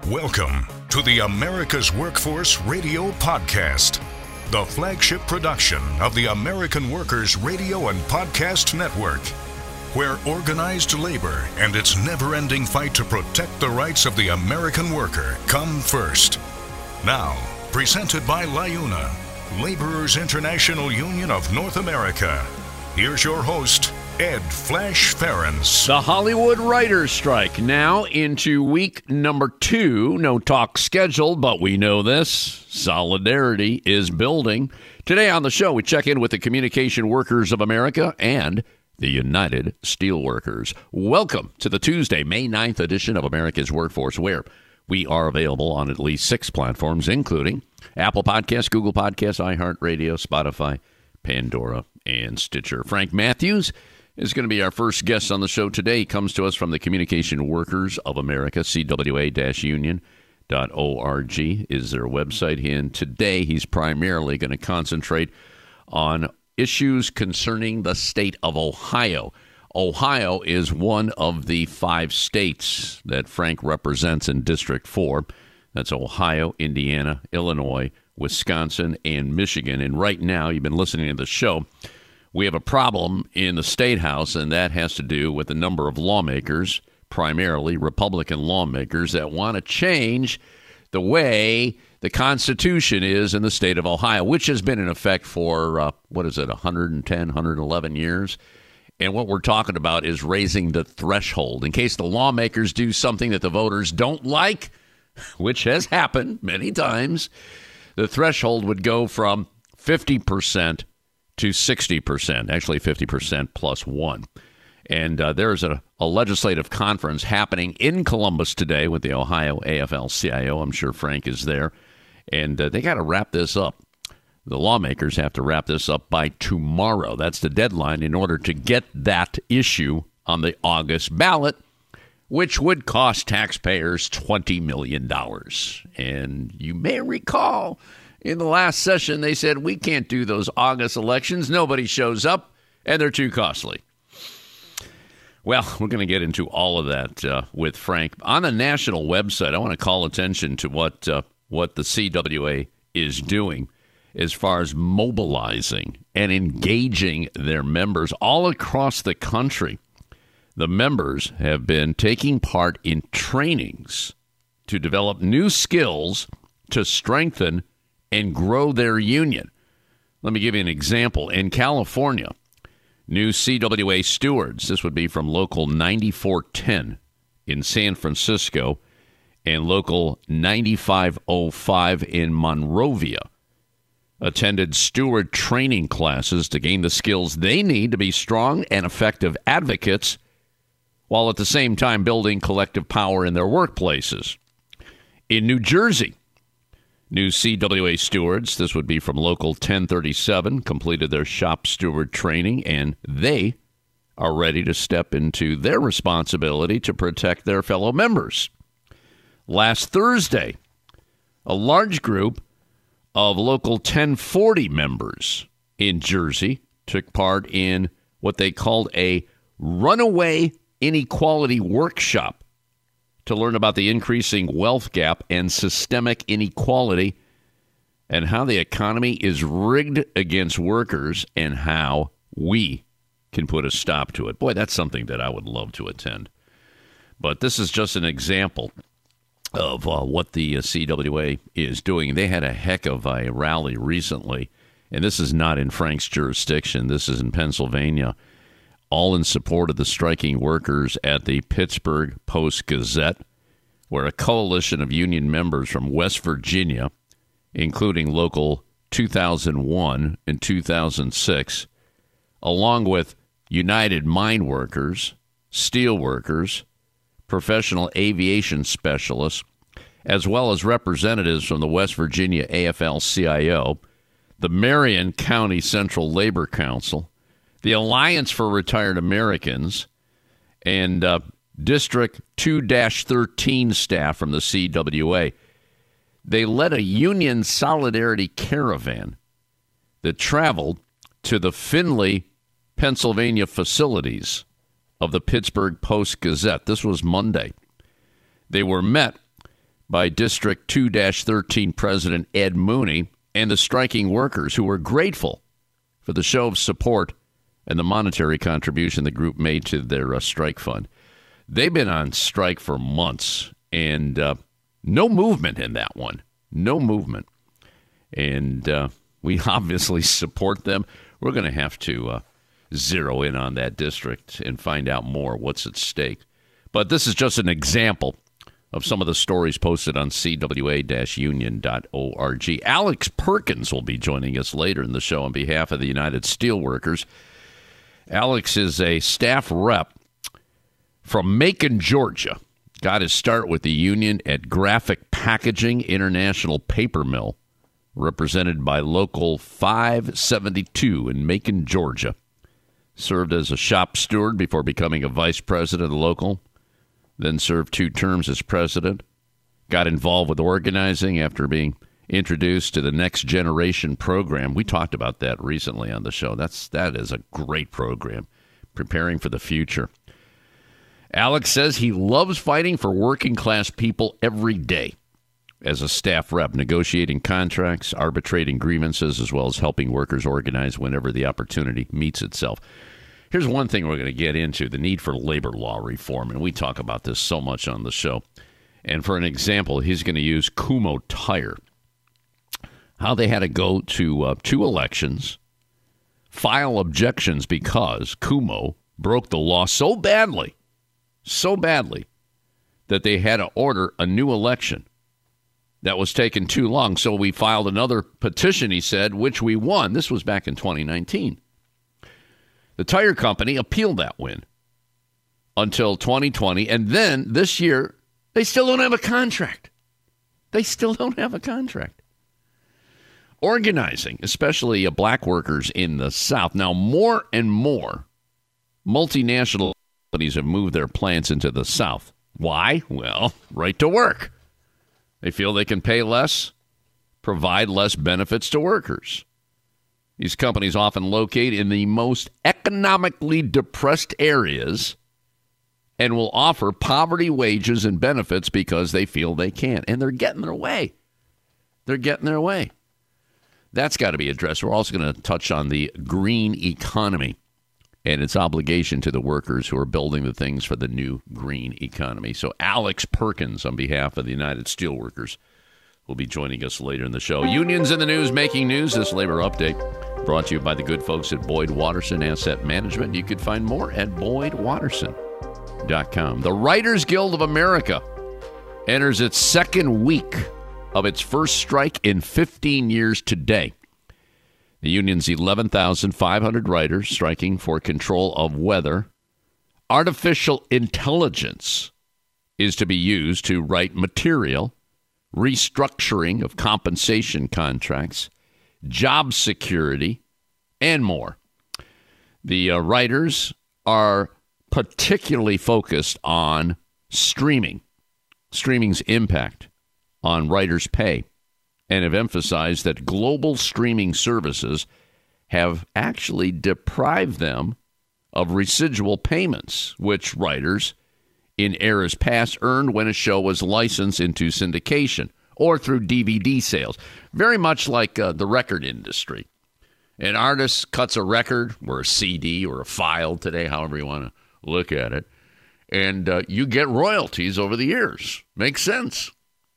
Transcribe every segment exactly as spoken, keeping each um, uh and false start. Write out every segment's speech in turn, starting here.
Welcome to the America's Workforce Radio Podcast, the flagship production of the American Workers Radio and Podcast Network, where organized labor and its never-ending fight to protect the rights of the American worker come first. Now, presented by LIUNA, Laborers International Union of North America. Here's your host, Ed Flash Ferens. The Hollywood writers' strike now into week number two. No talk scheduled, but we know this. Solidarity is building. Today on the show, we check in with the Communication Workers of America and the United Steelworkers. Welcome to the Tuesday, May ninth edition of America's Workforce, where we are available on at least six platforms, including Apple Podcasts, Google Podcasts, iHeartRadio, Spotify, Pandora, and Stitcher. Frank Matthews is going to be our first guest on the show today. He comes to us from the Communication Workers of America. C W A union dot org is their website. And today he's primarily going to concentrate on issues concerning the state of Ohio. Ohio is one of the five states that Frank represents in District four. That's Ohio, Indiana, Illinois, Wisconsin, and Michigan. And right now, you've been listening to the show, we have a problem in the State House, and that has to do with the number of lawmakers, primarily Republican lawmakers, that want to change the way the Constitution is in the state of Ohio, which has been in effect for, uh, what is it, one hundred ten, one hundred eleven years? And what we're talking about is raising the threshold in case the lawmakers do something that the voters don't like, which has happened many times. The threshold would go from fifty percent to sixty percent, actually fifty percent plus one. And uh, there's a, a legislative conference happening in Columbus today with the Ohio A F L C I O. I'm sure Frank is there. And uh, they got to wrap this up. The lawmakers have to wrap this up by tomorrow. That's the deadline in order to get that issue on the August ballot, which would cost taxpayers twenty million dollars. And you may recall in the last session, they said, we can't do those August elections. Nobody shows up, and they're too costly. Well, we're going to get into all of that uh, with Frank. On the national website, I want to call attention to what uh, what the C W A is doing as far as mobilizing and engaging their members all across the country. The members have been taking part in trainings to develop new skills to strengthen and grow their union. Let me give you an example. In California, new C W A stewards, this would be from Local ninety-four ten in San Francisco and Local ninety-five oh five in Monrovia, attended steward training classes to gain the skills they need to be strong and effective advocates while at the same time building collective power in their workplaces. In New Jersey, new C W A stewards, this would be from Local ten thirty-seven, completed their shop steward training, and they are ready to step into their responsibility to protect their fellow members. Last Thursday, a large group of Local ten forty members in Jersey took part in what they called a runaway inequality workshop to learn about the increasing wealth gap and systemic inequality and how the economy is rigged against workers and how we can put a stop to it. Boy, that's something that I would love to attend. But this is just an example of uh, what the uh, C W A is doing. They had a heck of a rally recently, and this is not in Frank's jurisdiction. This is in Pennsylvania, all in support of the striking workers at the Pittsburgh Post-Gazette, where a coalition of union members from West Virginia, including Local two thousand one and two thousand six, along with United Mine Workers, steel workers, professional aviation specialists, as well as representatives from the West Virginia A F L C I O, the Marion County Central Labor Council, the Alliance for Retired Americans, and uh, District two thirteen staff from the C W A. They led a union solidarity caravan that traveled to the Findlay, Pennsylvania facilities of the Pittsburgh Post-Gazette. This was Monday. They were met by District two dash thirteen President Ed Mooney and the striking workers, who were grateful for the show of support and the monetary contribution the group made to their uh, strike fund. They've been on strike for months, and uh, no movement in that one. No movement. And uh, we obviously support them. We're going to have to uh, zero in on that district and find out more what's at stake. But this is just an example of some of the stories posted on C W A union dot org. Alex Perkins will be joining us later in the show on behalf of the United Steelworkers. Alex is a staff rep from Macon, Georgia. Got his start with the union at Graphic Packaging International Paper Mill, represented by Local five seventy-two in Macon, Georgia. Served as a shop steward before becoming a vice president of the local. Then served two terms as president. Got involved with organizing after being introduced to the Next Generation program. We talked about that recently on the show. That's that is a great program, preparing for the future. Alex says he loves fighting for working class people every day as a staff rep, negotiating contracts, arbitrating grievances, as well as helping workers organize whenever the opportunity meets itself. Here's one thing we're going to get into, the need for labor law reform, and we talk about this so much on the show. And for an example, he's going to use Kumho Tire. How they had to go to uh, two elections, file objections because Kumho broke the law so badly, so badly, that they had to order a new election. That was taking too long, so we filed another petition, he said, which we won. This was back in twenty nineteen. The tire company appealed that win until twenty twenty, and then this year, they still don't have a contract. They still don't have a contract. Organizing, especially uh, black workers in the South. Now, more and more multinational companies have moved their plants into the South. Why? Well, right to work. They feel they can pay less, provide less benefits to workers. These companies often locate in the most economically depressed areas and will offer poverty wages and benefits because they feel they can. And they're getting their way. They're getting their way. That's got to be addressed. We're also going to touch on the green economy and its obligation to the workers who are building the things for the new green economy. So Alex Perkins, on behalf of the United Steelworkers, will be joining us later in the show. Unions in the news, making news. This labor update brought to you by the good folks at Boyd Watterson Asset Management. You could find more at boyd watterson dot com. The Writers Guild of America enters its second week of its first strike in fifteen years today. The union's eleven thousand five hundred writers striking for control of weather. Artificial intelligence is to be used to write material, restructuring of compensation contracts, job security, and more. The uh, writers are particularly focused on streaming, streaming's impact on writers' pay, and have emphasized that global streaming services have actually deprived them of residual payments, which writers in eras past earned when a show was licensed into syndication or through D V D sales. Very much like uh, the record industry. An artist cuts a record or a C D or a file today, however you want to look at it, and uh, you get royalties over the years. Makes sense.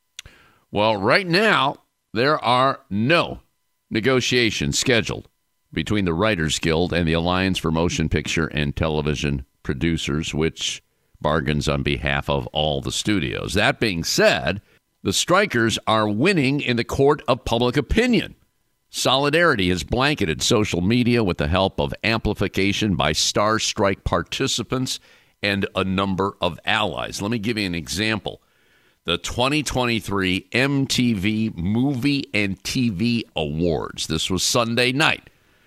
Well, right now, there are no negotiations scheduled between the Writers Guild and the Alliance for Motion Picture and Television Producers, which bargains on behalf of all the studios. That being said, the strikers are winning in the court of public opinion. Solidarity has blanketed social media with the help of amplification by star strike participants and a number of allies. Let me give you an example. The twenty twenty-three M T V Movie and T V Awards. This was Sunday night.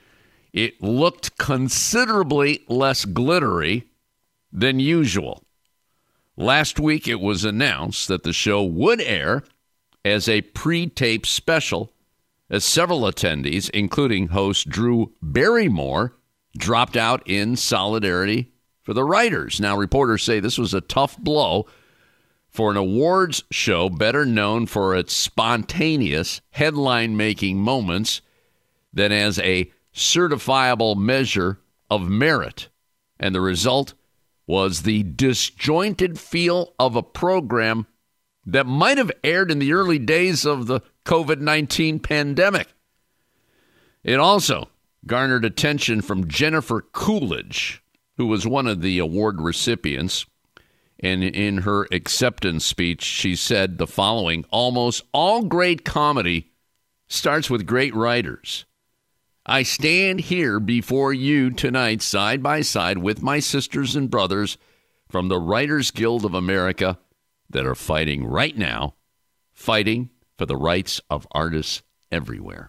It looked considerably less glittery than usual. Last week, it was announced that the show would air as a pre-tape special, as several attendees, including host Drew Barrymore, dropped out in solidarity for the writers. Now, reporters say this was a tough blow for an awards show better known for its spontaneous, headline-making moments than as a certifiable measure of merit. And the result was the disjointed feel of a program that might have aired in the early days of the covid nineteen pandemic. It also garnered attention from Jennifer Coolidge, who was one of the award recipients. And in her acceptance speech, she said the following: almost all great comedy starts with great writers. I stand here before you tonight side by side with my sisters and brothers from the Writers Guild of America that are fighting right now, fighting for the rights of artists everywhere.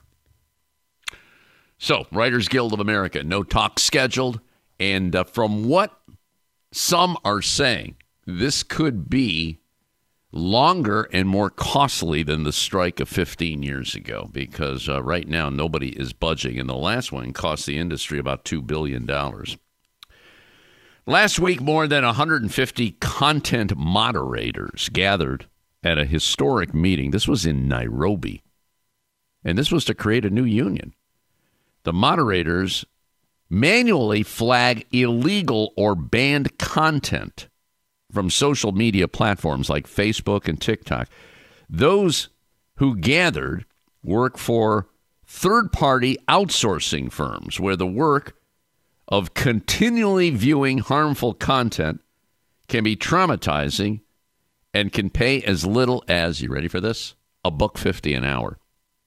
So, Writers Guild of America, no talk scheduled. And uh, from what some are saying, this could be longer and more costly than the strike of fifteen years ago, because uh, right now nobody is budging, and the last one cost the industry about two billion dollars. Last week, more than one hundred fifty content moderators gathered at a historic meeting. This was in Nairobi, and this was to create a new union. The moderators manually flag illegal or banned content from social media platforms like Facebook and TikTok. Those who gathered work for third-party outsourcing firms where the work of continually viewing harmful content can be traumatizing and can pay as little as, you ready for this? A buck fifty an hour.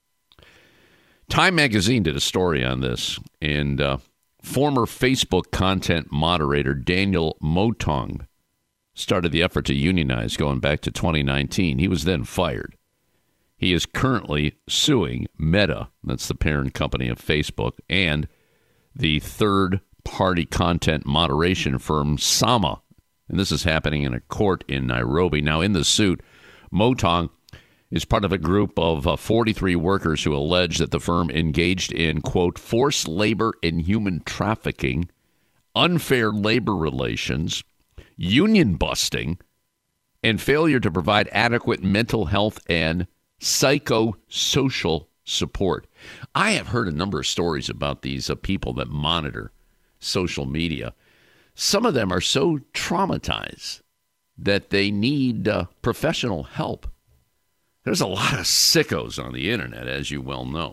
Time magazine did a story on this, and uh, former Facebook content moderator Daniel Motong started the effort to unionize going back to twenty nineteen. He was then fired. He is currently suing Meta, that's the parent company of Facebook, and the third-party content moderation firm Sama. And this is happening in a court in Nairobi. Now, in the suit, Motong is part of a group of uh, forty-three workers who allege that the firm engaged in, quote, forced labor and human trafficking, unfair labor relations, union busting, and failure to provide adequate mental health and psychosocial support. I have heard a number of stories about these uh, people that monitor social media. Some of them are so traumatized that they need uh, professional help. There's a lot of sickos on the internet, as you well know.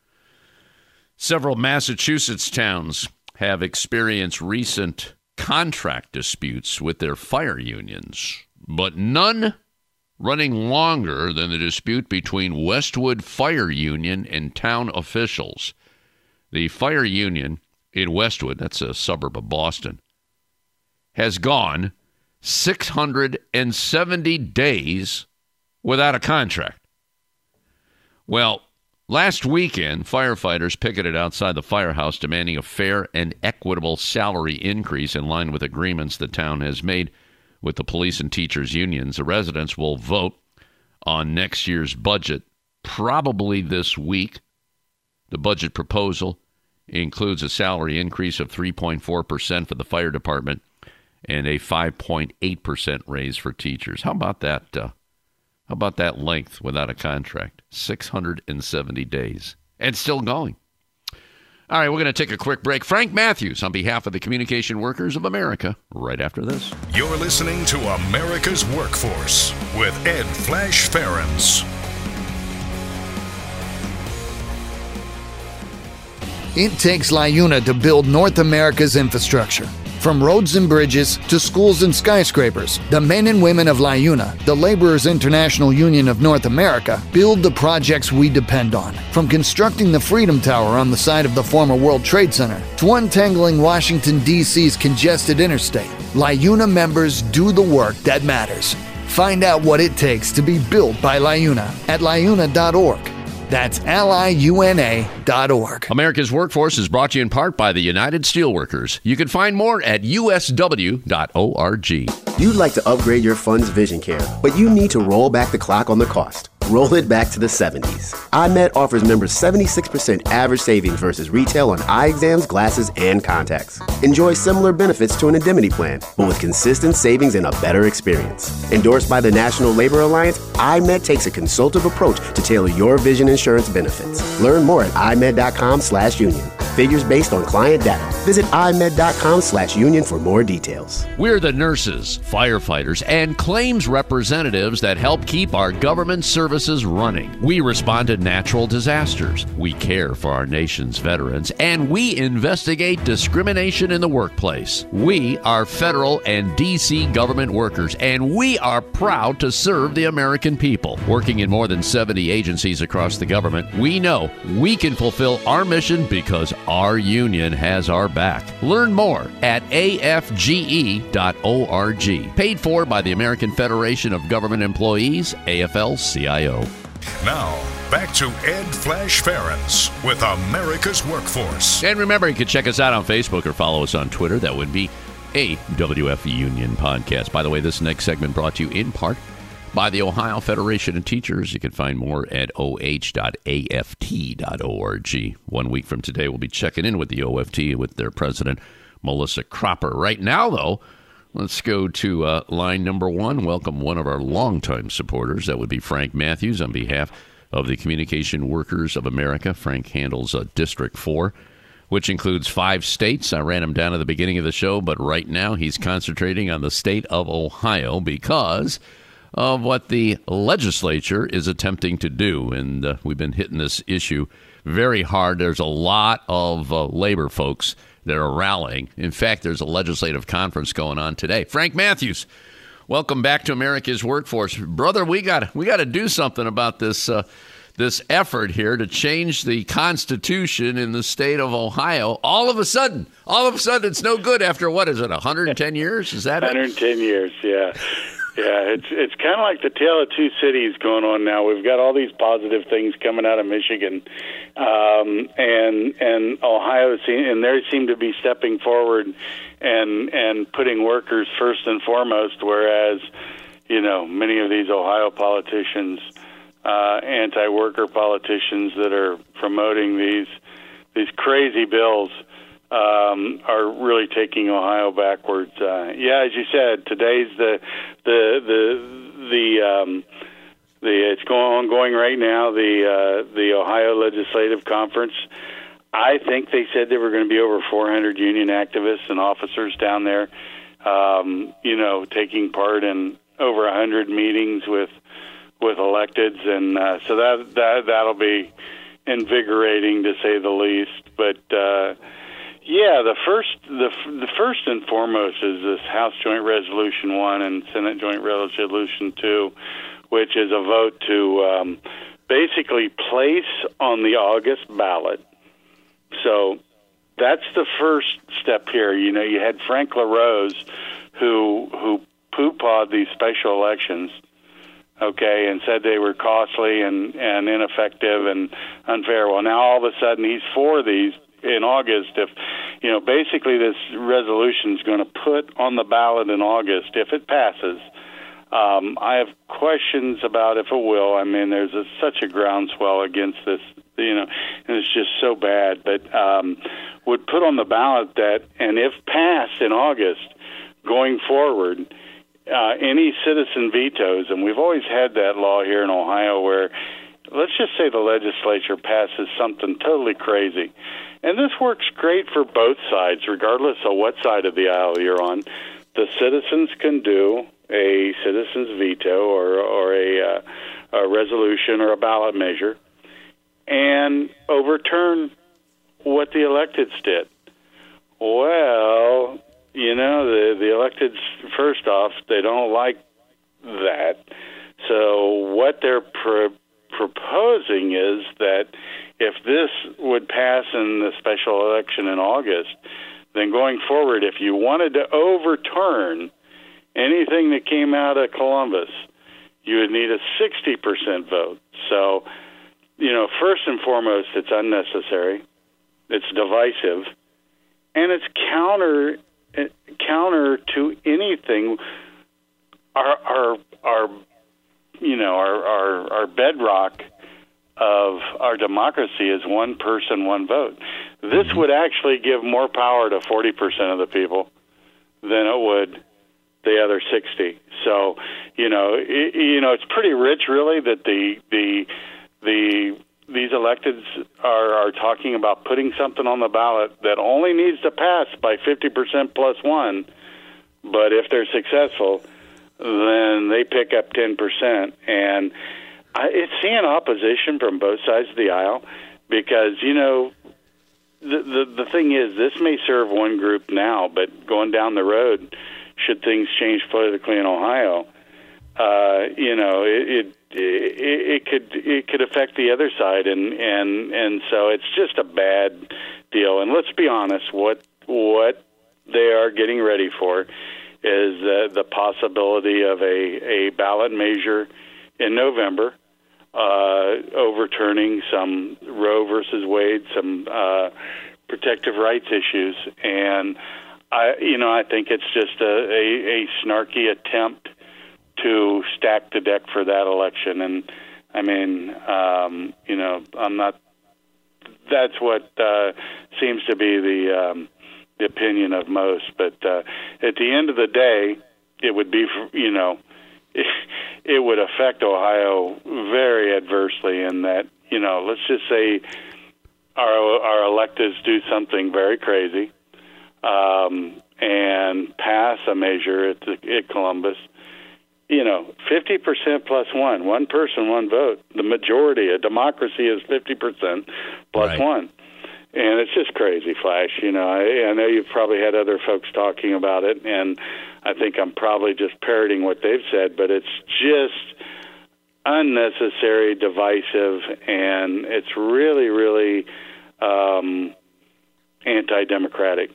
Several Massachusetts towns have experienced recent contract disputes with their fire unions, but none running longer than the dispute between Westwood Fire Union and town officials. The fire union in Westwood, that's a suburb of Boston, has gone six hundred seventy days without a contract. Well, last weekend, firefighters picketed outside the firehouse demanding a fair and equitable salary increase in line with agreements the town has made with the police and teachers unions. The residents will vote on next year's budget probably this week. The budget proposal includes a salary increase of three point four percent for the fire department and a five point eight percent raise for teachers. How about that? Uh, how about that length without a contract? six hundred seventy days. And still going. All right, we're going to take a quick break. Frank Matthews on behalf of the Communication Workers of America right after this. You're listening to America's Workforce with Ed Flash Ferens. It takes LiUNA to build North America's infrastructure. From roads and bridges to schools and skyscrapers, the men and women of LiUNA, the Laborers International Union of North America, build the projects we depend on. From constructing the Freedom Tower on the site of the former World Trade Center to untangling Washington, D C's congested interstate, LiUNA members do the work that matters. Find out what it takes to be built by LiUNA at liuna dot org. That's L I U N A dot org. America's Workforce is brought to you in part by the United Steelworkers. You can find more at U S W dot org. You'd like to upgrade your fund's vision care, but you need to roll back the clock on the cost. Roll it back to the seventies. iMed offers members seventy-six percent average savings versus retail on eye exams, glasses, and contacts. Enjoy similar benefits to an indemnity plan, but with consistent savings and a better experience. Endorsed by the National Labor Alliance, iMed takes a consultative approach to tailor your vision insurance benefits. Learn more at imed.com slash union. Figures based on client data. Visit imed.com slash union for more details. We're the nurses, firefighters, and claims representatives that help keep our government services running. We respond to natural disasters. We care for our nation's veterans, and we investigate discrimination in the workplace. We are federal and D C government workers, and we are proud to serve the American people. Working in more than seventy agencies across the government, we know we can fulfill our mission because our union has our back. Learn more at A F G E dot org. Paid for by the American Federation of Government Employees, A F L C I O. Now, back to Ed Flash Ferens with America's Workforce. And remember, you can check us out on Facebook or follow us on Twitter. That would be a W F Union podcast. By the way, this next segment brought to you in part by the Ohio Federation of Teachers. You can find more at O H dot A F T dot org. One week from today, we'll be checking in with the O F T with their president, Melissa Cropper. Right now, though, let's go to uh, line number one. Welcome one of our longtime supporters. That would be Frank Matthews on behalf of the Communication Workers of America. Frank handles uh, District four, which includes five states. I ran him down at the beginning of the show, but right now he's concentrating on the state of Ohio because of what the legislature is attempting to do. And uh, we've been hitting this issue very hard. There's a lot of uh, labor folks that are rallying. In fact, there's a legislative conference going on today. Frank Matthews, welcome back to America's Workforce. Brother, we got we got to do something about this uh, this effort here to change the Constitution in the state of Ohio. All of a sudden, all of a sudden, it's no good after, what is it, one hundred ten years? Is that one hundred ten it? Years, yeah. Yeah, it's it's kind of like the tale of two cities going on now. We've got all these positive things coming out of Michigan, um, and and Ohio, and they seem to be stepping forward and and putting workers first and foremost. Whereas, you know, many of these Ohio politicians, uh, anti-worker politicians that are promoting these these crazy bills, Um, are really taking Ohio backwards. Uh, yeah, as you said, today's the the the the um, the it's going on going right now. The uh, the Ohio Legislative Conference. I think they said there were going to be over four hundred union activists and officers down there. Um, you know, taking part in over a hundred meetings with with electeds, and uh, so that that that'll be invigorating to say the least. But uh, Yeah, the first the the first and foremost is this House Joint Resolution one and Senate Joint Resolution two, which is a vote to um, basically place on the August ballot. So that's the first step here. You know, you had Frank LaRose who who poo-pawed these special elections, okay, and said they were costly and, and ineffective and unfair. Well, now all of a sudden he's for these in August. If, you know, basically this resolution is going to put on the ballot in August if it passes. Um, I have questions about if it will. I mean, there's a, such a groundswell against this, you know, and it's just so bad. But um, would put on the ballot that, and if passed in August, going forward, uh, any citizen vetoes, and we've always had that law here in Ohio where, let's just say the legislature passes something totally crazy. And this works great for both sides, regardless of what side of the aisle you're on. The citizens can do a citizen's veto or, or a, uh, a resolution or a ballot measure and overturn what the electeds did. Well, you know, the, the electeds, first off, they don't like that. So what they're pro- proposing is that if this would pass in the special election in August, then going forward, if you wanted to overturn anything that came out of Columbus, you would need a sixty percent vote. So, you know, first and foremost, it's unnecessary, it's divisive, and it's counter counter to anything our our our you know, our, our, our bedrock of our democracy is one person, one vote. This mm-hmm. would actually give more power to forty percent of the people than it would the other sixty. So, you know, it, you know, it's pretty rich, really, that the the the these electeds are, are talking about putting something on the ballot that only needs to pass by fifty percent plus one. But if they're successful, then they pick up ten percent. And I, it's seeing opposition from both sides of the aisle because, you know, the, the, the thing is, this may serve one group now, but going down the road, should things change politically in Ohio, uh, you know, it, it it it could it could affect the other side, and, and and so it's just a bad deal. And let's be honest, what what they are getting ready for is uh, the possibility of a, a ballot measure in November, uh, overturning some Roe versus Wade, some uh, protective rights issues, and I, you know, I think it's just a, a, a snarky attempt to stack the deck for that election. And I mean, um, you know, I'm not. That's what uh, seems to be the um, the opinion of most. But uh, at the end of the day, it would be, you know, it, it would affect Ohio very adversely. In that, you know, let's just say our our electeds do something very crazy. Um, and pass a measure at, the, at Columbus, you know, fifty percent plus one, one person, one vote. The majority, a democracy is fifty percent plus right. one. And it's just crazy, Flash. You know, I, I know you've probably had other folks talking about it, and I think I'm probably just parroting what they've said, but it's just unnecessary, divisive, and it's really, really um, anti-democratic.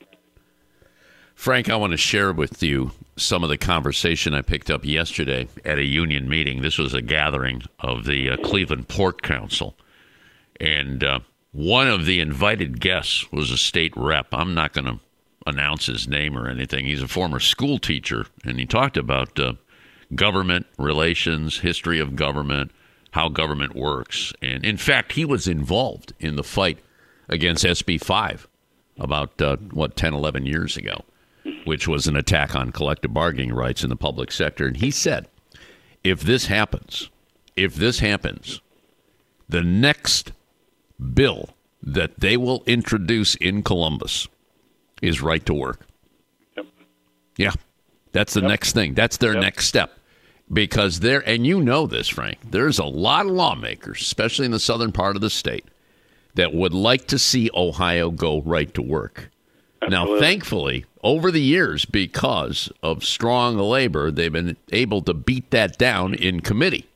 Frank, I want to share with you some of the conversation I picked up yesterday at a union meeting. This was a gathering of the uh, Cleveland Port Council. And uh, one of the invited guests was a state rep. I'm not going to announce his name or anything. He's a former school teacher, and he talked about uh, government relations, history of government, how government works. And, in fact, he was involved in the fight against S B five about, uh, what, ten, eleven years ago, which was an attack on collective bargaining rights in the public sector. And he said, if this happens, if this happens, the next bill that they will introduce in Columbus is right to work. Yep. Yeah, that's the yep. next thing. That's their yep. next step. Because there, and you know this, Frank, there's a lot of lawmakers, especially in the southern part of the state, that would like to see Ohio go right to work. Absolutely. Now, thankfully, over the years, because of strong labor, they've been able to beat that down in committee.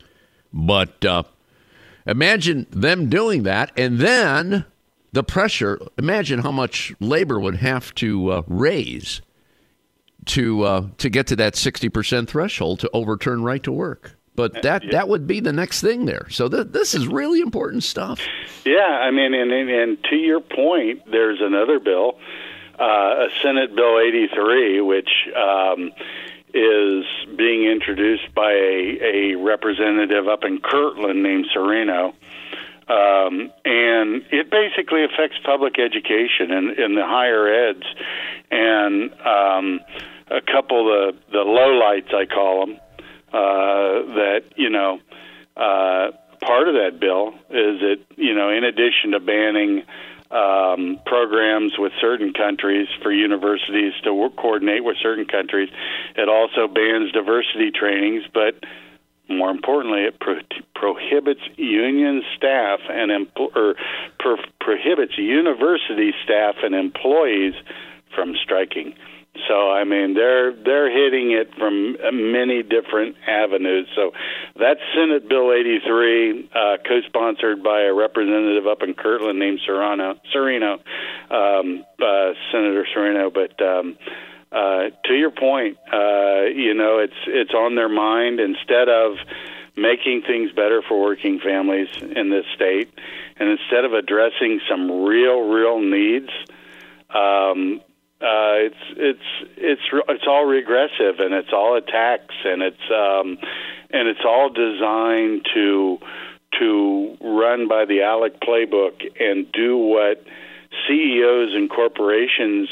But uh, imagine them doing that, and then the pressure, imagine how much labor would have to uh, raise to uh, to get to that sixty percent threshold to overturn right to work. But that, yeah. that would be the next thing there. So th- this is really important stuff. Yeah, I mean, and, and, and to your point, there's another bill, uh, a Senate Bill eighty-three, which um, is being introduced by a, a representative up in Kirtland named Serino. Um, and it basically affects public education and in, in the higher eds. And um, a couple of the, the lowlights, I call them, Uh, that, you know, uh, part of that bill is that, you know, in addition to banning um, programs with certain countries for universities to work, coordinate with certain countries, it also bans diversity trainings, but more importantly, it pro- prohibits union staff and empl- or pro- prohibits university staff and employees from striking. So, I mean, they're they're hitting it from many different avenues. So that's Senate Bill eighty-three, uh, co-sponsored by a representative up in Kirtland named Serrano, Serino, um, uh, Senator Serino. But um, uh, to your point, uh, you know, it's it's on their mind. Instead of making things better for working families in this state, and instead of addressing some real, real needs, um Uh, it's it's it's it's all regressive, and it's all attacks, and it's um, and it's all designed to to run by the ALEC playbook and do what C E Os and corporations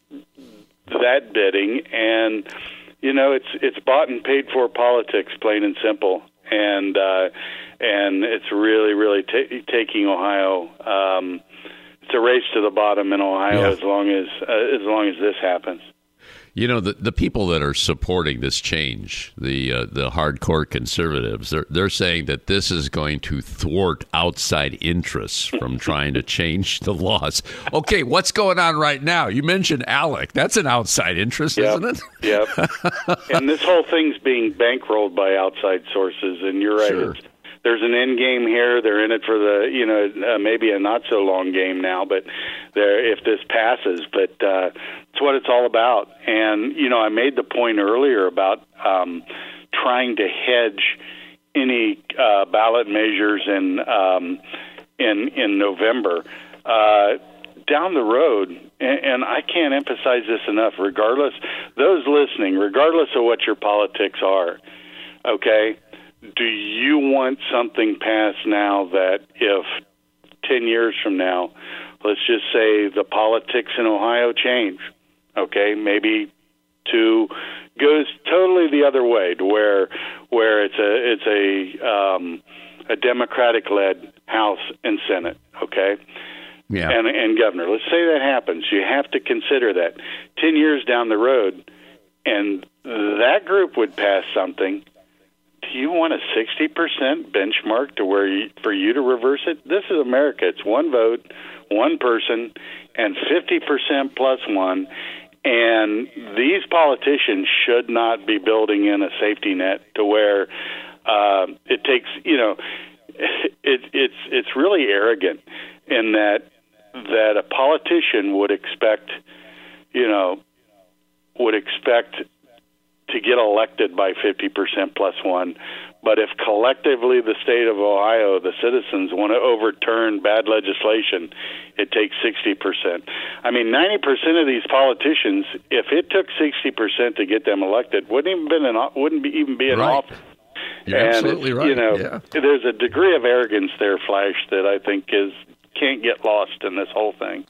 that bidding, and you know it's it's bought and paid for politics, plain and simple, and uh, and it's really really t- taking Ohio. Um, It's a race to the bottom in Ohio yeah. as long as uh, as long as this happens. You know, the the people that are supporting this change, the uh, the hardcore conservatives, they're they're saying that this is going to thwart outside interests from trying to change the laws. Okay, what's going on right now? You mentioned ALEC. That's an outside interest, yep. isn't it? Yep. And this whole thing's being bankrolled by outside sources, and you're right. Sure. It's, There's an end game here. They're in it for the, you know, uh, maybe a not so long game now, but there, if this passes, but uh, it's what it's all about. And you know, I made the point earlier about um, trying to hedge any uh, ballot measures in um, in in November uh, down the road. And, and I can't emphasize this enough. Regardless, those listening, regardless of what your politics are, okay. Do you want something passed now that if ten years from now, let's just say the politics in Ohio change, okay, maybe to goes totally the other way to where where it's a it's a um, a Democratic-led House and Senate, okay, yeah, and and governor. Let's say that happens. You have to consider that ten years down the road, and that group would pass something. Do you want a sixty percent benchmark to where you, for you to reverse it? This is America. It's one vote, one person, and fifty percent plus one. And these politicians should not be building in a safety net to where uh, it takes, you know, it, it's it's really arrogant in that that a politician would expect, you know, would expect to get elected by fifty percent plus one. But if collectively the state of Ohio, the citizens, want to overturn bad legislation, it takes sixty percent. I mean, ninety percent of these politicians, if it took sixty percent to get them elected, wouldn't even been in, wouldn't be, even be in right. office. You're and absolutely right. You know, yeah. there's a degree of arrogance there, Flash, that I think is can't get lost in this whole thing.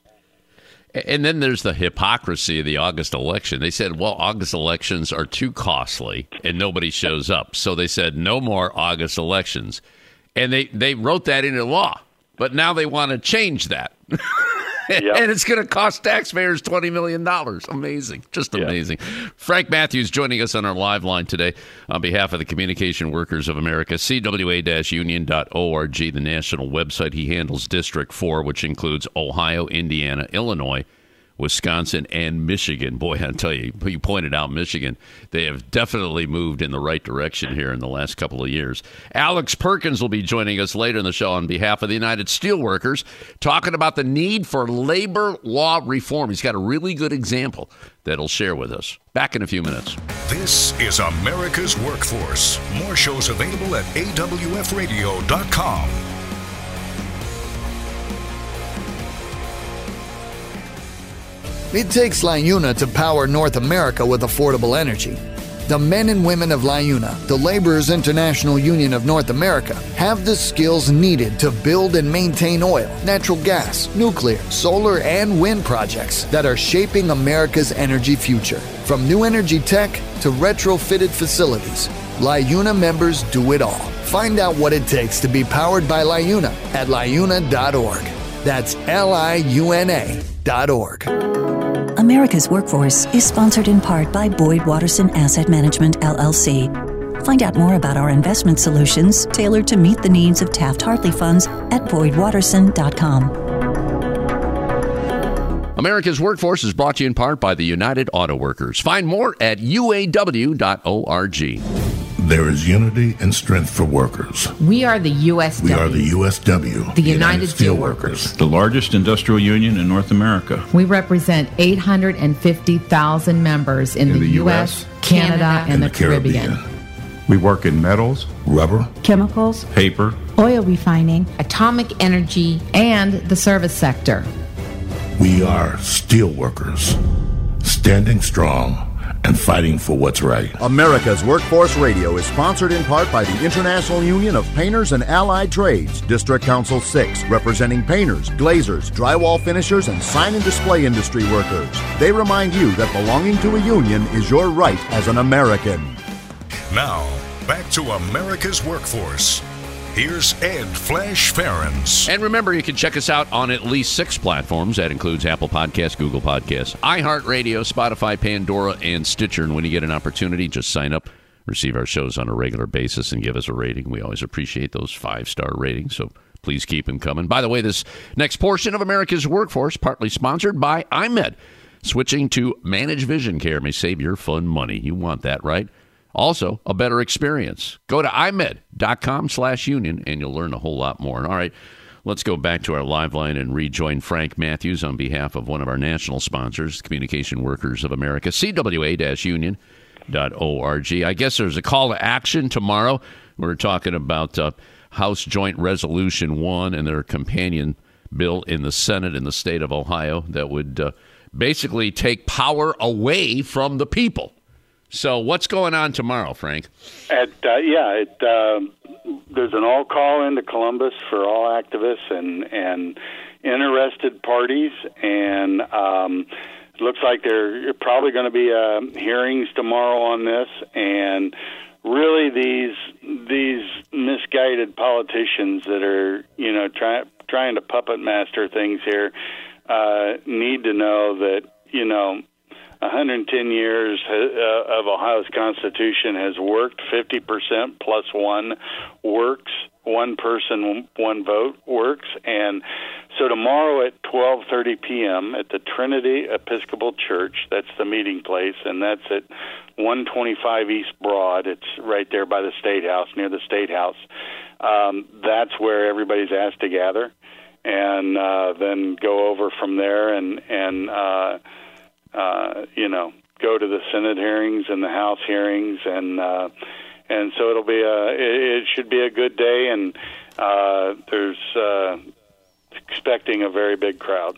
And then there's the hypocrisy of the August election. They said, well, August elections are too costly and nobody shows up. So they said no more August elections. And they, they wrote that into law. But now they want to change that. Yep. And it's going to cost taxpayers twenty million dollars. Amazing. Just amazing. Yep. Frank Matthews joining us on our live line today on behalf of the Communication Workers of America, C W A union dot org, the national website. He handles District four, which includes Ohio, Indiana, Illinois, Wisconsin, and Michigan. Boy, I tell you, you pointed out Michigan. They have definitely moved in the right direction here in the last couple of years. Alex Perkins will be joining us later in the show on behalf of the United Steelworkers, talking about the need for labor law reform. He's got a really good example that he'll share with us. Back in a few minutes. This is America's Workforce. More shows available at A W F radio dot com. It takes LiUNA to power North America with affordable energy. The men and women of LiUNA, the Laborers International Union of North America, have the skills needed to build and maintain oil, natural gas, nuclear, solar, and wind projects that are shaping America's energy future. From new energy tech to retrofitted facilities, LiUNA members do it all. Find out what it takes to be powered by LiUNA at liuna dot org. That's L I U N A dot org. America's Workforce is sponsored in part by Boyd Watterson Asset Management, L L C. Find out more about our investment solutions tailored to meet the needs of Taft-Hartley funds at boyd watterson dot com. America's Workforce is brought to you in part by the United Auto Workers. Find more at U A W dot org. There is unity and strength for workers. We are the U S W. We are the U S W. The, the United, United Steelworkers. The largest industrial union in North America. We represent eight hundred fifty thousand members in, in the, the U S, Canada, Canada and, and the, the Caribbean. Caribbean. We work in metals, rubber, chemicals, paper, oil refining, atomic energy, and the service sector. We are steelworkers. standing strong and fighting for what's right. America's Workforce Radio is sponsored in part by the International Union of Painters and Allied Trades, District Council six, representing painters, glazers, drywall finishers, and sign and display industry workers. They remind you that belonging to a union is your right as an American. Now, back to America's Workforce. Here's Ed Flash Ferens. And remember, you can check us out on at least six platforms. That includes Apple Podcasts, Google Podcasts, iHeartRadio, Spotify, Pandora, and Stitcher. And when you get an opportunity, just sign up, receive our shows on a regular basis, and give us a rating. We always appreciate those five-star ratings, so please keep them coming. By the way, this next portion of America's Workforce, partly sponsored by iMed. Switching to managed vision care may save your fun money. You want that, right? Also, a better experience. Go to imed.com slash union, and you'll learn a whole lot more. All right, let's go back to our live line and rejoin Frank Matthews on behalf of one of our national sponsors, Communication Workers of America, C W A union dot org. I guess there's a call to action tomorrow. We're talking about uh, House Joint Resolution one and their companion bill in the Senate in the state of Ohio that would uh, basically take power away from the people. So what's going on tomorrow, Frank? At uh, yeah, it, uh, there's an all call into Columbus for all activists and and interested parties, and um, it looks like there are probably going to be uh, hearings tomorrow on this. And really, these these misguided politicians that are you know trying trying to puppet master things here uh, need to know that you know. one hundred ten years uh, of Ohio's Constitution has worked. fifty percent plus one works. One person, one vote works. And so tomorrow at twelve thirty p.m. at the Trinity Episcopal Church, that's the meeting place, and that's at one twenty-five East Broad. It's right there by the State House, near the State House. Um, that's where everybody's asked to gather, and uh, then go over from there and, and uh Uh, you know, go to the Senate hearings and the House hearings, and uh, and so it'll be a it, it should be a good day, and uh, there's uh, expecting a very big crowd.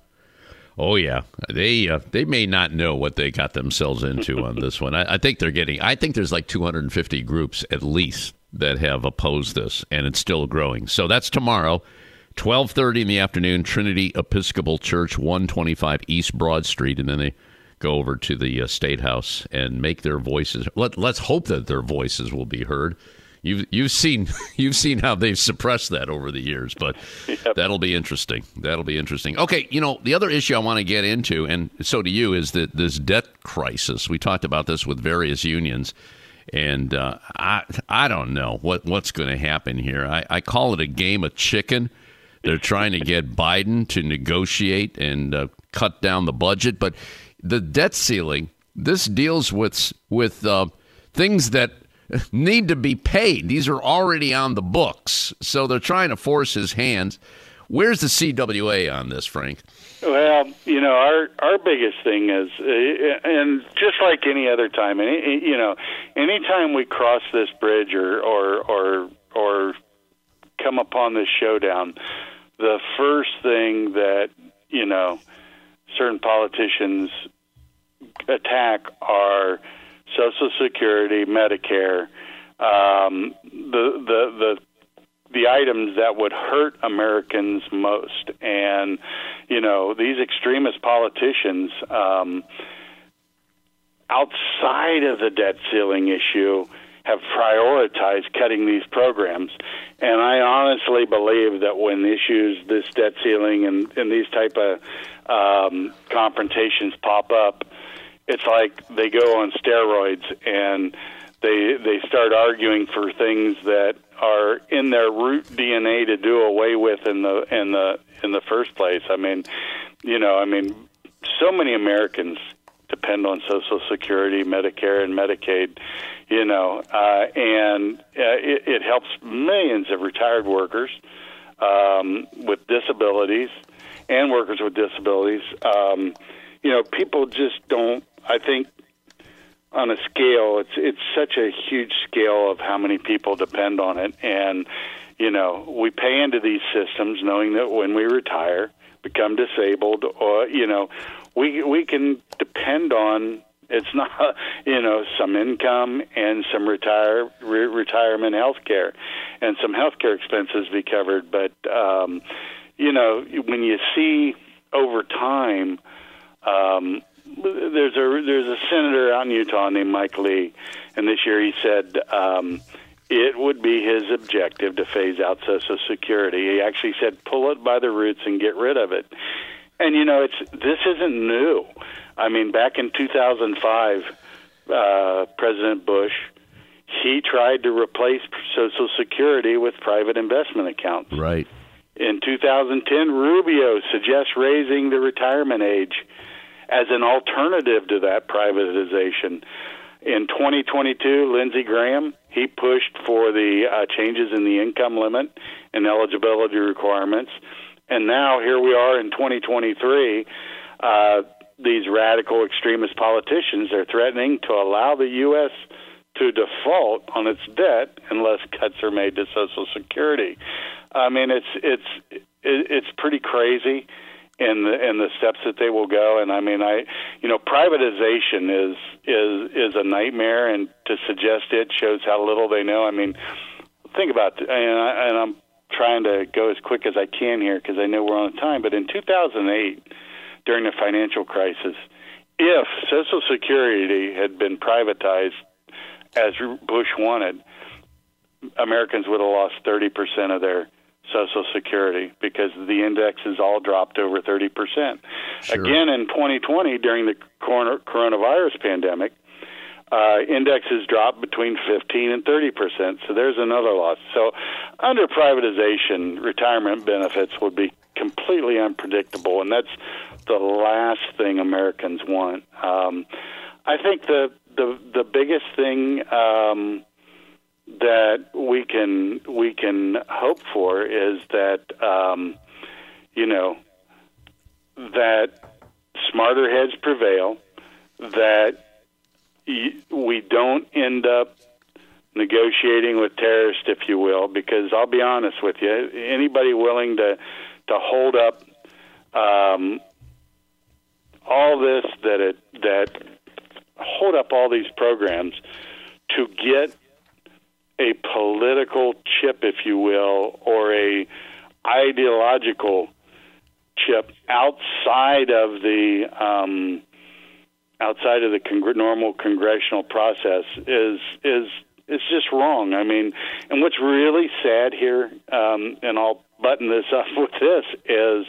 Oh yeah, they uh, they may not know what they got themselves into on this one. I, I think they're getting. I think there's like two hundred fifty groups at least that have opposed this, and it's still growing. So that's tomorrow. twelve thirty in the afternoon, Trinity Episcopal Church, one twenty-five East Broad Street, and then they go over to the uh, State House and make their voices. Let, let's hope that their voices will be heard. You've you've seen you've seen how they've suppressed that over the years, but yep. That'll be interesting. That'll be interesting. Okay, you know the other issue I want to get into, and so do you, is that this debt crisis. We talked about this with various unions. And uh, I I don't know what, what's going to happen here. I, I call it a game of chicken. They're trying to get Biden to negotiate and uh, cut down the budget. But the debt ceiling, this deals with, with uh, things that need to be paid. These are already on the books. So they're trying to force his hand. Where's the C W A on this, Frank? Well, you know, our our biggest thing is, uh, and just like any other time, any, you know, anytime we cross this bridge or or or, or come upon this showdown, the first thing that, you know, certain politicians attack are Social Security, Medicare, um, the the the the items that would hurt Americans most. And, you know, these extremist politicians, um, outside of the debt ceiling issue, have prioritized cutting these programs. And I honestly believe that when issues, this debt ceiling and, and these type of um, confrontations pop up, it's like they go on steroids and they they start arguing for things that are in their root D N A to do away with in the in the in the first place. I mean, you know, I mean, so many Americans depend on Social Security, Medicare, and Medicaid. You know, uh, and uh, it, it helps millions of retired workers um, with disabilities and workers with disabilities. Um, you know, people just don't. I think on a scale, it's it's such a huge scale of how many people depend on it, and you know, we pay into these systems knowing that when we retire, become disabled, or, you know, we we can depend on, it's not, you know, some income and some retire re- retirement health care, and some health care expenses be covered. But, um, you know, when you see over time, um, there's a there's a senator out in Utah named Mike Lee, and this year he said um, it would be his objective to phase out Social Security. He actually said pull it by the roots and get rid of it. And, you know, it's this isn't new. I mean, back in two thousand five, uh, President Bush, he tried to replace Social Security with private investment accounts. Right. In two thousand ten, Rubio suggests raising the retirement age as an alternative to that privatization. In twenty twenty-two, Lindsey Graham, he pushed for the uh, changes in the income limit and eligibility requirements. And now here we are in twenty twenty-three, uh, these radical extremist politicians are threatening to allow the U S to default on its debt unless cuts are made to Social Security. I mean, it's it's it's pretty crazy in the in the steps that they will go. And I mean, I you know, privatization is is is a nightmare, and to suggest it shows how little they know. I mean, think about it, and, I, and I'm trying to go as quick as I can here because I know we're on time. But in two thousand eight, during the financial crisis, if Social Security had been privatized as Bush wanted, Americans would have lost thirty percent of their Social Security because the indexes all dropped over thirty percent. Sure. Again, in twenty twenty, during the coronavirus pandemic, uh, indexes dropped between fifteen and thirty percent. So there's another loss. So under privatization, retirement benefits would be completely unpredictable, and that's the last thing Americans want. Um, I think the, the, the biggest thing um, that we can we can hope for is that um, you know that smarter heads prevail, that y- we don't end up negotiating with terrorists, if you will, because I'll be honest with you, anybody willing to to hold up um, all this that it that hold up all these programs to get a political chip, if you will, or a ideological chip outside of the um, outside of the congr- normal congressional process is is is just wrong. I mean, and what's really sad here, um, and I'll button this up with this, is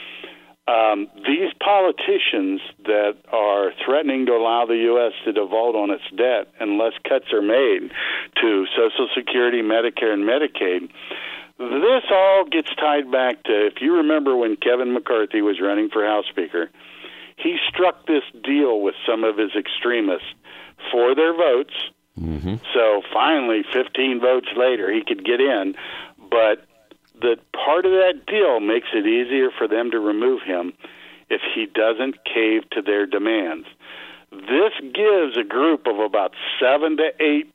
um, these politicians that are threatening to allow the U S to default on its debt unless cuts are made to Social Security, Medicare, and Medicaid. This all gets tied back to, if you remember when Kevin McCarthy was running for House Speaker, he struck this deal with some of his extremists for their votes. Mm-hmm. So finally, fifteen votes later, he could get in. But the part of that deal makes it easier for them to remove him if he doesn't cave to their demands. This gives a group of about seven to eight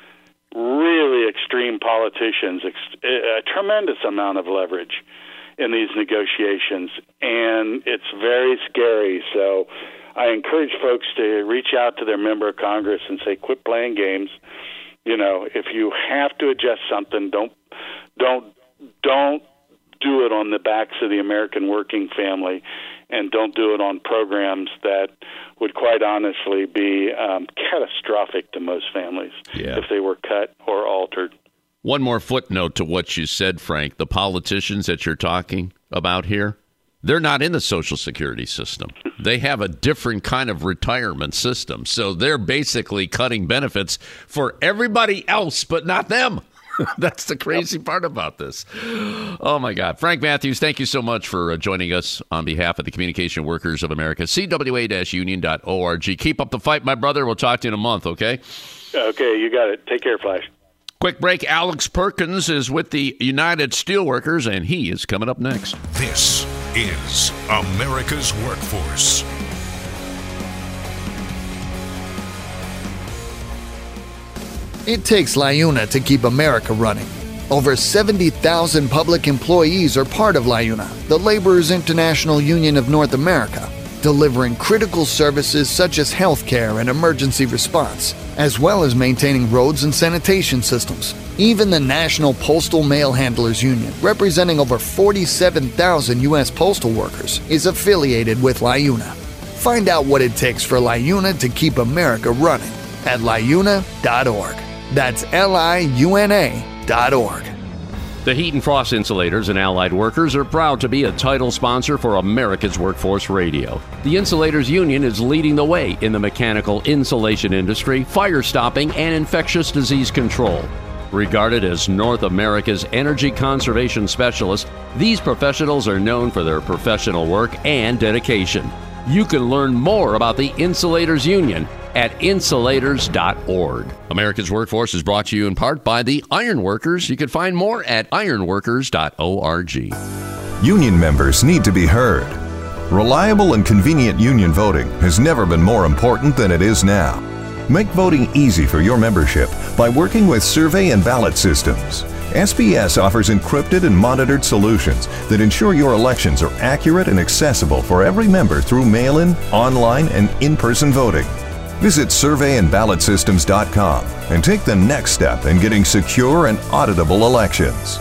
really extreme politicians a tremendous amount of leverage in these negotiations, and it's very scary. So I encourage folks to reach out to their member of Congress and say, quit playing games. You know, if you have to adjust something, don't don't don't do it on the backs of the American working family, and don't do it on programs that would quite honestly be um, catastrophic to most families yeah. if they were cut or altered. One more footnote to what you said, Frank. The politicians that you're talking about here, they're not in the Social Security system. They have a different kind of retirement system. So they're basically cutting benefits for everybody else, but not them. That's the crazy part about this. Oh, my God. Frank Matthews, thank you so much for uh, joining us on behalf of the Communication Workers of America. C W A union dot org. Keep up the fight, my brother. We'll talk to you in a month, okay? Okay, you got it. Take care, Flash. Quick break. Alex Perkins is with the United Steelworkers, and he is coming up next. This is America's Workforce. It takes LiUNA to keep America running. Over seventy thousand public employees are part of LIUNA, the Laborers International Union of North America, delivering critical services such as healthcare and emergency response, as well as maintaining roads and sanitation systems. Even the National Postal Mail Handlers Union, representing over forty-seven thousand U S postal workers, is affiliated with LIUNA. Find out what it takes for LIUNA to keep America running at liuna dot org. That's L I U N A dot org. The Heat and Frost Insulators and Allied Workers are proud to be a title sponsor for America's Workforce Radio. The Insulators Union is leading the way in the mechanical insulation industry, fire stopping, and infectious disease control. Regarded as North America's energy conservation specialists, these professionals are known for their professional work and dedication. You can learn more about the Insulators Union at insulators dot org. America's Workforce is brought to you in part by the Iron Workers. You can find more at iron workers dot org. Union members need to be heard. Reliable and convenient union voting has never been more important than it is now. Make voting easy for your membership by working with survey and ballot systems. S B S offers encrypted and monitored solutions that ensure your elections are accurate and accessible for every member through mail-in, online, and in-person voting. Visit survey and ballot systems dot com and take the next step in getting secure and auditable elections.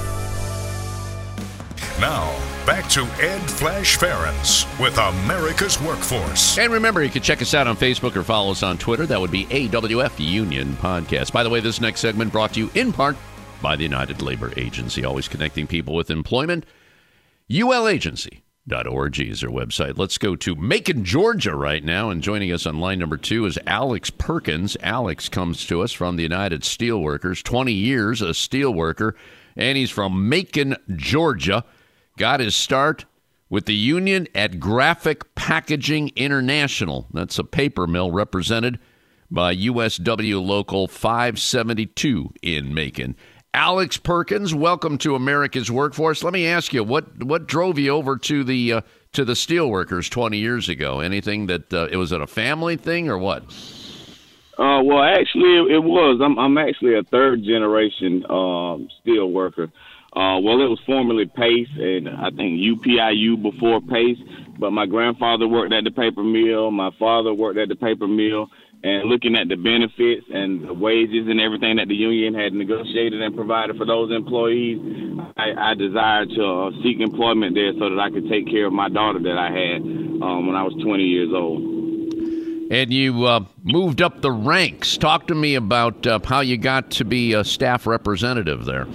Now, back to Ed Flash Farrens with America's Workforce. And remember, you can check us out on Facebook or follow us on Twitter. That would be A W F Union Podcast. By the way, this next segment brought to you in part by the United Labor Agency, always connecting people with employment. U L agency dot org is their website. Let's go to Macon, Georgia right now. And joining us on line number two is Alex Perkins. Alex comes to us from the United Steelworkers, twenty years a steelworker, and he's from Macon, Georgia. Got his start with the union at Graphic Packaging International. That's a paper mill represented by U S W Local five seventy-two in Macon. Alex Perkins, welcome to America's Workforce. Let me ask you, what what drove you over to the uh, to the steelworkers twenty years ago? Anything that uh, it was it a family thing or what? Uh, well, actually, it, it was. I'm I'm actually a third generation um, steelworker. Uh, well, it was formerly Pace, and I think U P I U before Pace. But my grandfather worked at the paper mill. My father worked at the paper mill. And looking at the benefits and the wages and everything that the union had negotiated and provided for those employees, I, I desired to uh, seek employment there so that I could take care of my daughter that I had um, when I was twenty years old. And you uh, moved up the ranks. Talk to me about uh, how you got to be a staff representative there.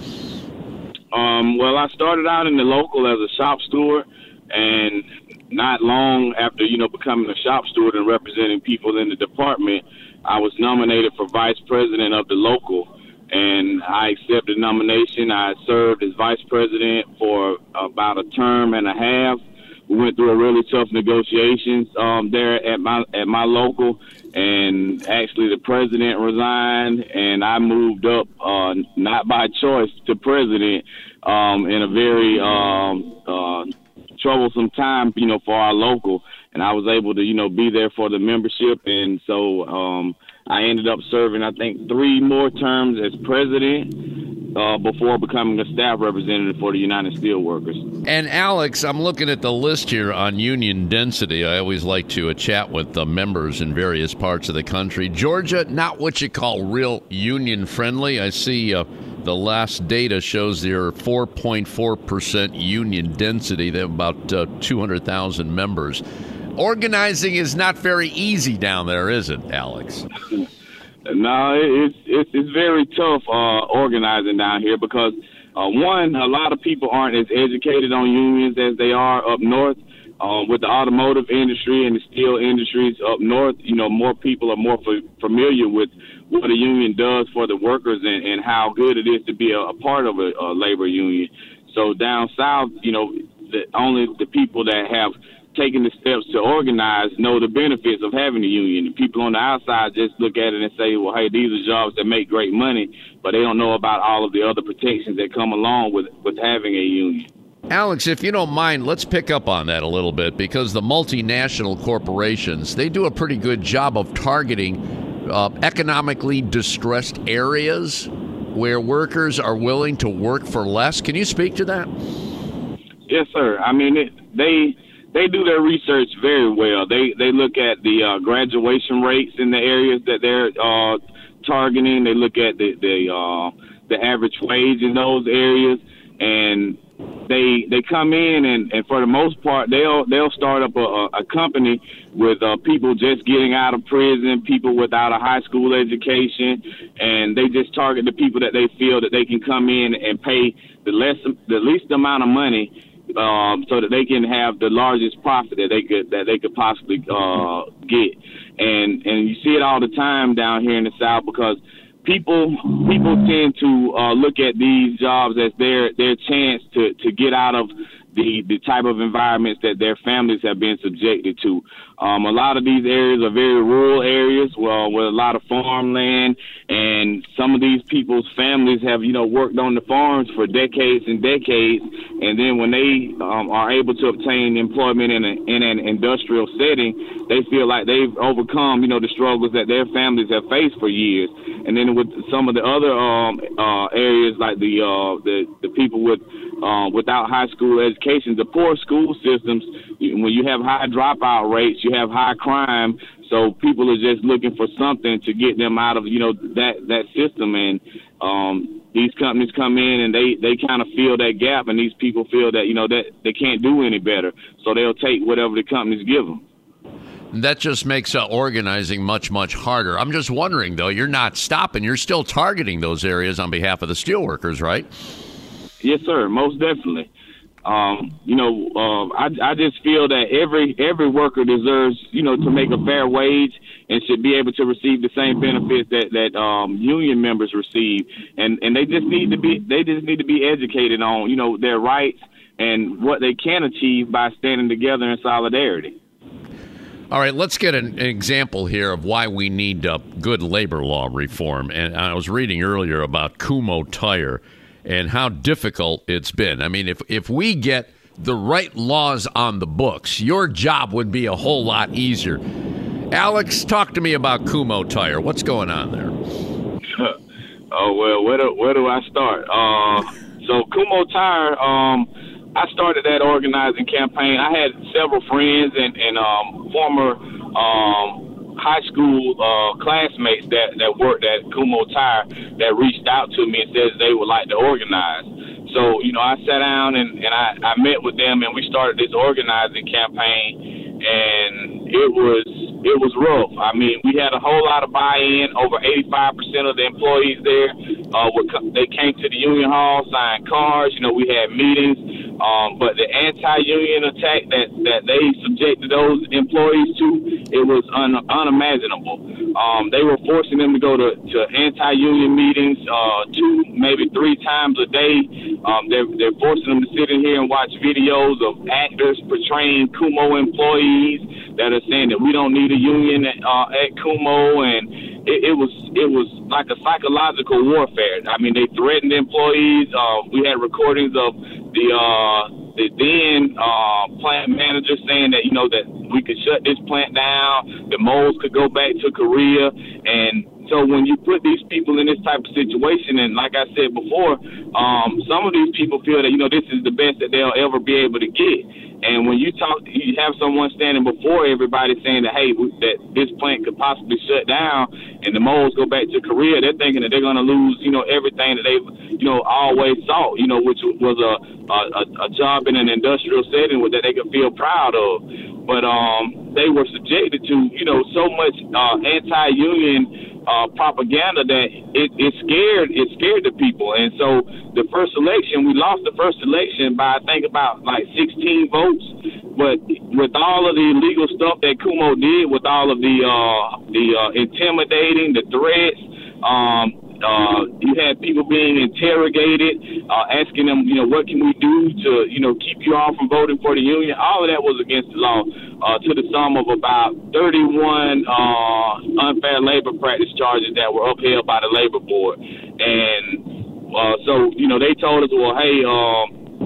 Um, well, I started out in the local as a shop steward, and not long after, you know, becoming a shop steward and representing people in the department, I was nominated for vice president of the local, and I accepted the nomination. I served as vice president for about a term and a half. We went through a really tough negotiations um, there at my at my local, and actually the president resigned, and I moved up, uh, not by choice, to president um, in a very um, uh, troublesome time, you know, for our local, and I was able to, you know, be there for the membership, and so um, I ended up serving, I think, three more terms as president uh, before becoming a staff representative for the United Steelworkers. And Alex, I'm looking at the list here on union density. I always like to uh, chat with the members in various parts of the country. Georgia, not what you call real union friendly. I see uh, the last data shows they're four point four percent union density. They have about uh, two hundred thousand members. Organizing is not very easy down there, is it, Alex? No, it's it's, it's very tough uh, organizing down here because, uh, one, a lot of people aren't as educated on unions as they are up north. Um, with the automotive industry and the steel industries up north, you know, more people are more f- familiar with what a union does for the workers and, and how good it is to be a, a part of a, a labor union. So down south, you know, the, only the people that have taken the steps to organize know the benefits of having a union. The people on the outside just look at it and say, well, hey, these are jobs that make great money, but they don't know about all of the other protections that come along with, with having a union. Alex, if you don't mind, let's pick up on that a little bit because the multinational corporations, they do a pretty good job of targeting uh, economically distressed areas where workers are willing to work for less. Can you speak to that? Yes, sir. I mean, it, they they do their research very well. They they look at the uh, graduation rates in the areas that they're uh, targeting. They look at the the, uh, the average wage in those areas, and they they come in and, and for the most part they'll they'll start up a, a company with uh, people just getting out of prison, people without a high school education, and they just target the people that they feel that they can come in and pay the less the least amount of money, um, so that they can have the largest profit that they could that they could possibly uh, get. And and you see it all the time down here in the South, because People people tend to uh, look at these jobs as their their chance to, to get out of the, the type of environments that their families have been subjected to. Um, a lot of these areas are very rural areas, well, with a lot of farmland, and some of these people's families have, you know, worked on the farms for decades and decades, and then when they um, are able to obtain employment in, a, in an industrial setting, they feel like they've overcome, you know, the struggles that their families have faced for years. And then with some of the other um, uh, areas, like the uh, the the people with uh, without high school education, the poor school systems, when you have high dropout rates, you have high crime. So people are just looking for something to get them out of, you know, that that system. And um, these companies come in and they, they kind of fill that gap, and these people feel that, you know, that they can't do any better. So they'll take whatever the companies give them. That just makes uh, organizing much, much harder. I'm just wondering, though, you're not stopping. You're still targeting those areas on behalf of the steelworkers, right? Yes, sir, most definitely. Um, you know, uh, I, I just feel that every every worker deserves, you know, to make a fair wage and should be able to receive the same benefits that that um, union members receive, and and they just need to be they just need to be educated on, you know, their rights and what they can achieve by standing together in solidarity. All right, let's get an, an example here of why we need uh, good labor law reform. And I was reading earlier about Kumho Tire and how difficult it's been. I mean, if if we get the right laws on the books, your job would be a whole lot easier. Alex, talk to me about Kumho Tire. What's going on there? Oh, well, where do, where do I start? Uh, so Kumho Tire, um, I started that organizing campaign. I had several friends and, and um, former um, high school uh, classmates that, that worked at Kumho Tire that reached out to me and said they would like to organize. So, you know, I sat down and, and I, I met with them, and we started this organizing campaign, and it was it was rough. I mean, we had a whole lot of buy-in. Over eighty-five percent of the employees there, uh, were, they came to the union hall, signed cards. You know, we had meetings. Um, but the anti-union attack that, that they subjected those employees to, it was un, unimaginable. Um, they were forcing them to go to, to anti-union meetings uh, two, maybe three times a day. Um, they're, they're forcing them to sit in here and watch videos of actors portraying Kumho employees that are saying that we don't need a union at, uh, at Kumho, and it, it was it was like a psychological warfare. I mean, they threatened employees. Uh, we had recordings of the uh, the then uh, plant manager saying that, you know, that we could shut this plant down, the molds could go back to Korea. And so when you put these people in this type of situation, and like I said before, um, some of these people feel that, you know, this is the best that they'll ever be able to get. And when you talk, you have someone standing before everybody saying that, hey, that this plant could possibly shut down and the molds go back to Korea, they're thinking that they're going to lose, you know, everything that they've, you know, always sought, you know, which was a, a, a job in an industrial setting that they could feel proud of. But um, they were subjected to, you know, so much uh, anti-union Uh, propaganda that it, it scared it scared the people. And so the first election, we lost the first election by I think about like sixteen votes. But with all of the illegal stuff that Kumho did, with all of the uh, the uh, intimidating, the threats, um, uh, you had people being interrogated, uh, asking them, you know, what can we do to, you know, keep you all from voting for the union? All of that was against the law, uh, to the sum of about thirty-one uh, unfair labor practice charges that were upheld by the labor board. And uh, so, you know, they told us, well, hey, um,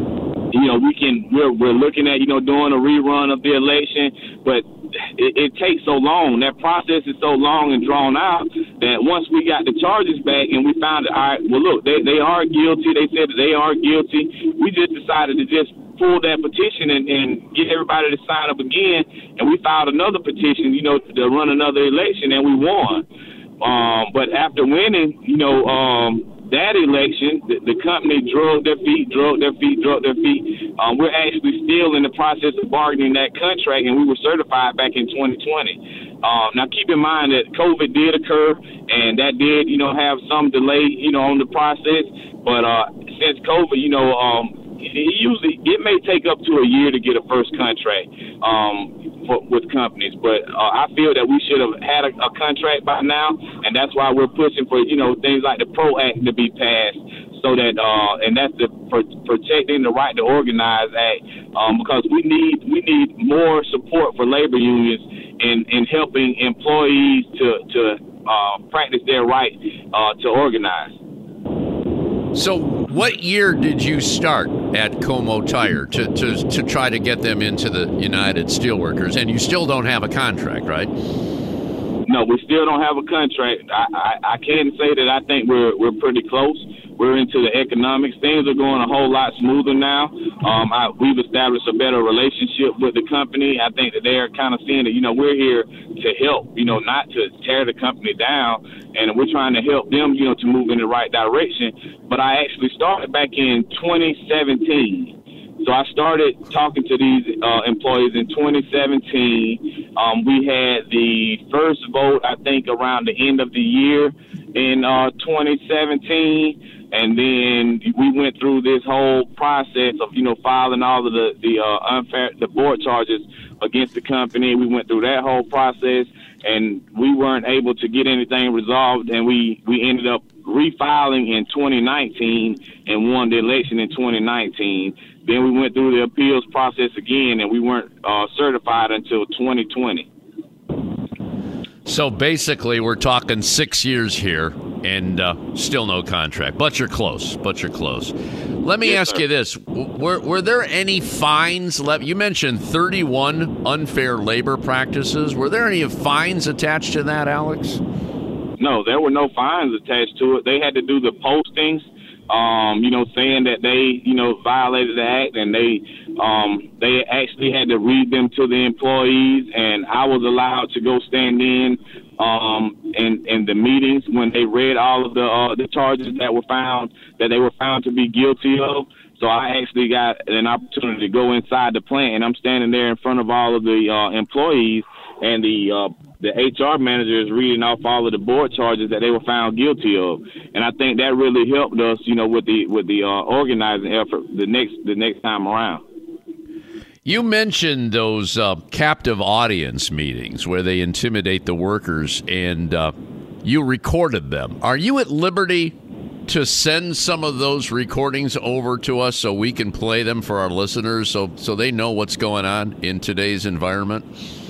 you know, we can, we're, we're looking at, you know, doing a rerun of the election, but it, it takes so long. That process is so long and drawn out that once we got the charges back and we found that, all right, well, look, they, they are guilty. They said that they are guilty. We just decided to just pull that petition and, and get everybody to sign up again. And we filed another petition, you know, to run another election, and we won. Um, but after winning, you know, um, that election, the, the company drug their feet, drug their feet, drug their feet. Um, we're actually still in the process of bargaining that contract, and we were certified back in twenty twenty. Um, now, keep in mind that COVID did occur, and that did, you know, have some delay, you know, on the process. But uh, since COVID, you know, um, it usually it may take up to a year to get a first contract um, for, with companies. But uh, I feel that we should have had a, a contract by now, and that's why we're pushing for, you know, things like the PRO Act to be passed, so that uh, and that's the for, protecting the right to organize act, um, because we need we need more support for labor unions in, in helping employees to to uh, practice their right uh, to organize. So what year did you start at Como Tire to, to, to try to get them into the United Steelworkers? And you still don't have a contract, right? No, we still don't have a contract. I, I, I can say that I think we're we're pretty close. We're into the economics. Things are going a whole lot smoother now. Um, I, we've established a better relationship with the company. I think that they're kind of seeing that, you know, we're here to help, you know, not to tear the company down. And we're trying to help them, you know, to move in the right direction. But I actually started back in twenty seventeen. So I started talking to these uh, employees in twenty seventeen. Um, we had the first vote, I think, around the end of the year in uh, twenty seventeen. And then we went through this whole process of, you know, filing all of the, the uh, unfair, the board charges against the company. We went through that whole process, and we weren't able to get anything resolved. And we, we ended up refiling in twenty nineteen and won the election in twenty nineteen. Then we went through the appeals process again, and we weren't uh, certified until twenty twenty. So basically, we're talking six years here, and uh, still no contract. But you're close. But you're close. Let me yes, ask sir. you this: were were there any fines left? You mentioned thirty-one unfair labor practices. Were there any fines attached to that, Alex? No, there were no fines attached to it. They had to do the postings, um, you know, saying that they, you know, violated the act, and they, um, they actually had to read them to the employees, and I was allowed to go stand in, um, in, in the meetings when they read all of the, uh, the charges that were found, that they were found to be guilty of. So I actually got an opportunity to go inside the plant, and I'm standing there in front of all of the, uh, employees, and the, uh, the H R manager is reading off all of the board charges that they were found guilty of, and I think that really helped us, you know, with the with the uh, organizing effort the next the next time around. You mentioned those uh, captive audience meetings where they intimidate the workers, and uh, you recorded them. Are you at liberty to send some of those recordings over to us so we can play them for our listeners, so so they know what's going on in today's environment?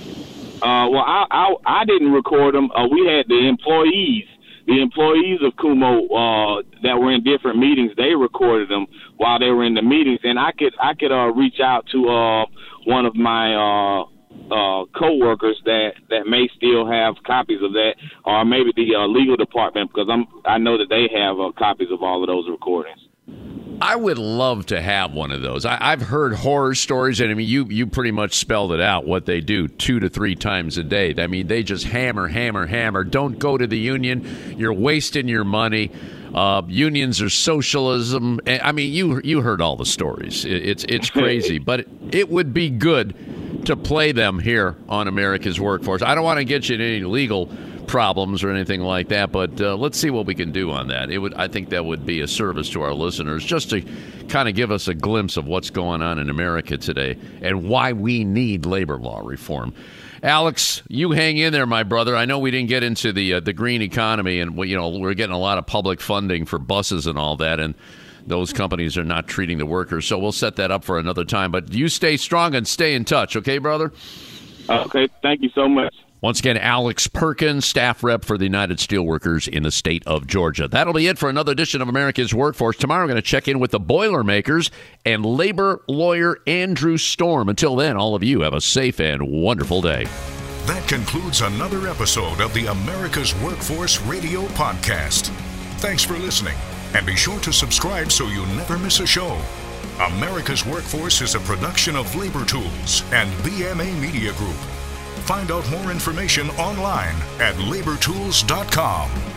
Uh, well, I, I I didn't record them. Uh, we had the employees, the employees of Kumo uh, that were in different meetings. They recorded them while they were in the meetings, and I could I could uh, reach out to uh, one of my uh, uh, coworkers that, that may still have copies of that, or maybe the uh, legal department, because I'm I know that they have uh, copies of all of those recordings. I would love to have one of those. I, I've heard horror stories, and I mean, you you pretty much spelled it out, what they do two to three times a day. I mean, they just hammer, hammer, hammer. Don't go to the union. You're wasting your money. Uh, unions are socialism. I mean, you you heard all the stories. It, it's it's crazy, but it, it would be good to play them here on America's Workforce. I don't want to get you in any legal problems or anything like that, but uh, let's see what we can do on that. It would, I think that would be a service to our listeners, just to kind of give us a glimpse of what's going on in America today and why we need labor law reform. Alex, you hang in there, my brother. I know we didn't get into the uh, the green economy, and you know we're getting a lot of public funding for buses and all that, and those companies are not treating the workers. So we'll set that up for another time. But you stay strong and stay in touch, okay, brother? Okay, thank you so much. Once again, Alex Perkins, staff rep for the United Steelworkers in the state of Georgia. That'll be it for another edition of America's Workforce. Tomorrow we're going to check in with the Boilermakers and labor lawyer Andrew Storm. Until then, all of you have a safe and wonderful day. That concludes another episode of the America's Workforce Radio Podcast. Thanks for listening, and be sure to subscribe so you never miss a show. America's Workforce is a production of Labor Tools and B M A Media Group. Find out more information online at labor tools dot com.